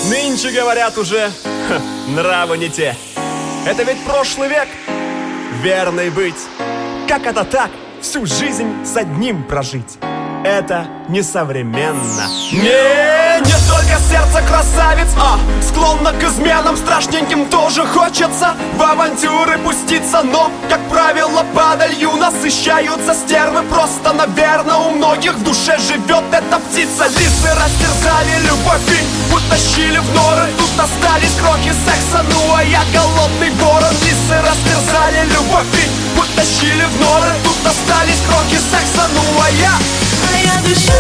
Нынче говорят уже, нравы не те. Это ведь прошлый век, верный быть. Как это так, всю жизнь с одним прожить? Это несовременно. Не только сердце красавиц, склонно к изменам страшненьким тоже хочется в авантюры пуститься. Но, как правило, падалью насыщаются стервы. Просто, наверное, у многих в душе живет эта птица. Лисы растерзали любовь и утащили в норы. Тут остались крохи секса, ну а я голодный ворон. Лисы растерзали любовь и утащили в норы. Тут остались крохи секса, ну а я дышу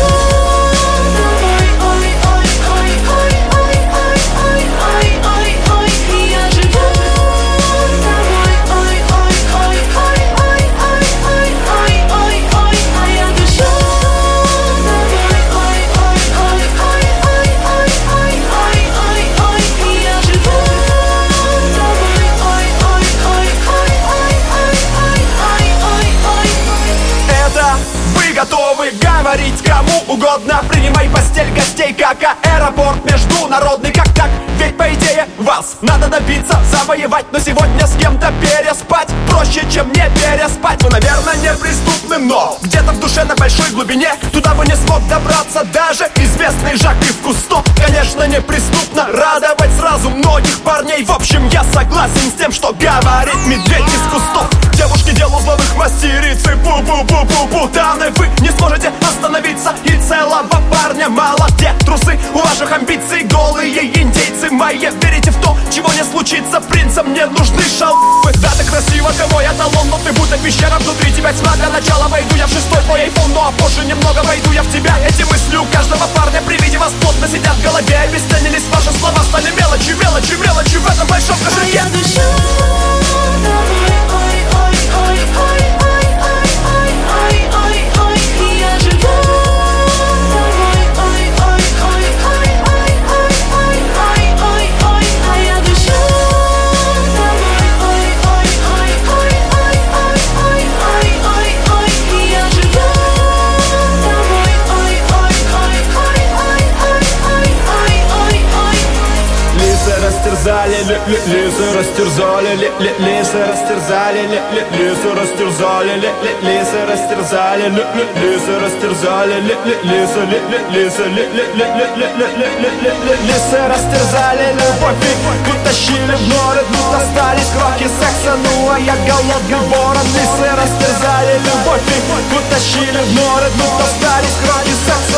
тобой, ой, ой, ой, ой, ой, ой, ой, ой, ой, ой, я живу тобой, ой, ой, ой, ой, ой, ой, ой, ой, ой, а я дышу тобой, ой, ой, ой, ой, ой, ой, ой, ой, ой, ой, я живу тобой, ой, ой, ой, ой, ой, ой, ой, ой, ой. Это вы готовы говорить кому угодно. Принимай постель гостей, как аэропорт международный. Как так? Ведь по идее вас надо добиться, завоевать. Но сегодня с кем-то переспать проще, чем не переспать. Вы, наверное, неприступны, но где-то в душе на большой глубине туда бы не смог добраться даже известный Жак Ив Кусто. Конечно, неприступно радовать сразу многих парней. В общем, я согласен с тем, что говорит медведь из кустов. Девушки делу злобных мастерицы, пу-пу-пу-пу-пу. Таны, вы не сможете остановиться, и целого парня мало. Где трусы у ваших амбиций, голые индейцы мои? Верите в то, чего не случится, принцам не нужны шалвы. Да, ты красиво, ты мой эталон, но ты будто пещера внутри тебя тьма. Для начала войду я в шестой твой айфон, ну а позже немного войду я в тебя. Эти мысли у каждого парня при виде вас плотно сидят в голове. Обесценились ваши слова, стали мелочью, мелочью, мелочью в этом большом кошельке. Я дышу тобой, ой, ой, ой, ой, ой, ой, ой, ой, ой, я живу тобой, ой, ой, ой, ой, ой, ой, ой, ой, ой, а я дышу тобой, ой, ой, ой, ой, ой, ой, ой, ой, ой, я живу тобой, ой, ой, ой, ой, ой, ой, ой, ой, ой. Лисы растерзали, лисы растерзали, лисы растерзали, лисы растерзали, лисы растерзали, лисы растерзали, лисы растерзали любовь и утащили в норы. Тут остались крохи секса, ну а я голодный ворон. Лисы растерзали любовь и утащили в норы. Тут остались крохи секса,